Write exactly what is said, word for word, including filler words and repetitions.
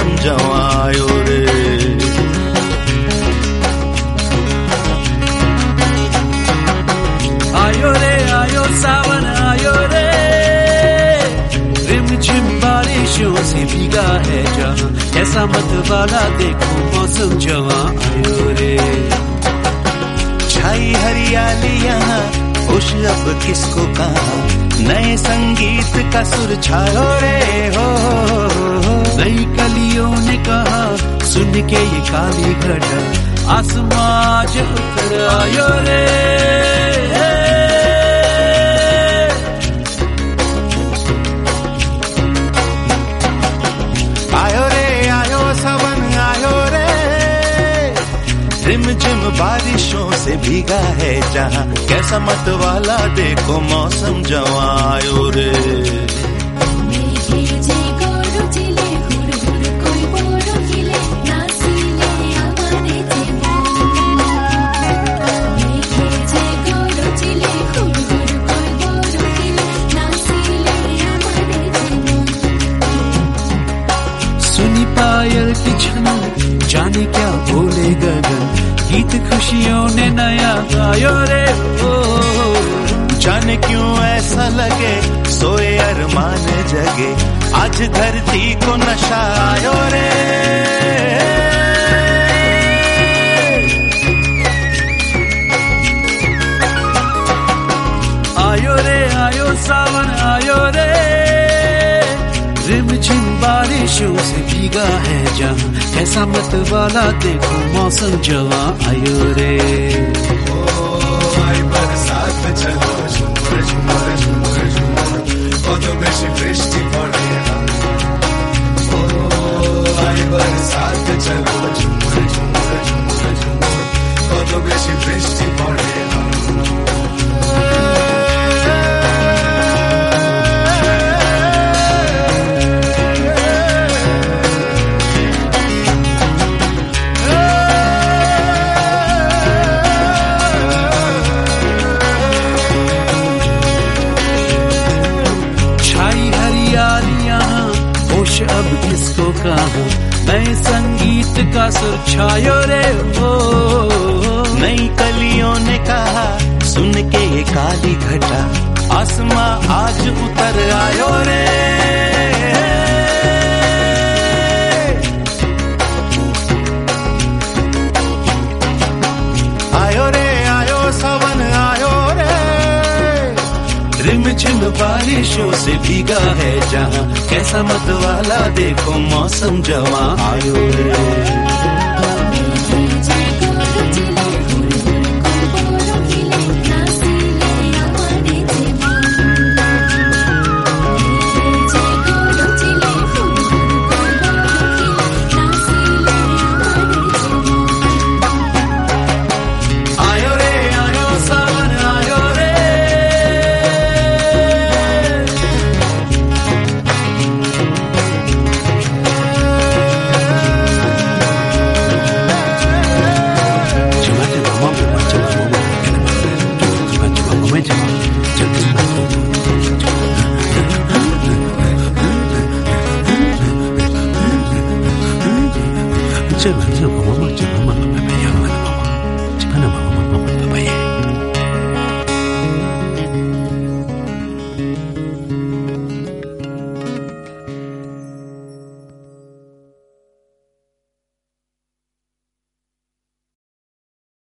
मौसम जवां आयो रे। आयो रे आयो सावन आयो रे, रिमझिम बारिशों से भीगा है जहां, ऐसा मत वाला देखो मौसम जवां आयो रे। छाई हरियाली यहाँ होश अब किसको कहा, नए संगीत का सुर छायो रे हो। नई कलियों ने कहा सुन के ये काली घटा, आसमां आज उतर आयो रे। आयो रे आयो सावन आयो रे, रिमझिम बारिशों से भीगा है जहां, कैसा मत वाला देखो मौसम जवां आयो रे। सुनी पायल की छन जाने क्या बोले गगन, गीत खुशियों ने नया गायो रे ओ। जाने क्यों ऐसा लगे सोए अरमान जगे, आज धरती को नशा आयो रे। आयो रे आयो सावन आयो रे, रिमझिम बारिशों से भीगा है जहां, कैसा मत वाला देखो मौसम जवां आयो रे। आई बरसात चलो झूमर झूमर झूमर झूमर, কত বেশি বৃষ্টি পড়ে। ও आई बरसात चलो झूमर झूमर झूमर झूमर, কত বেশি বৃষ্টি পড়ে। अब किसको कहा, नए संगीत का सुर छायो रे ओ। नई कलियों ने कहा सुन के ये काली घटा, आसमां आज उतर आयो रे। आयो रे आयो सावन आयो रे, रिमझिम बारिशों से भीगा है जहां, कैसा मत वाला देखो मौसम जवां आयो रे। चल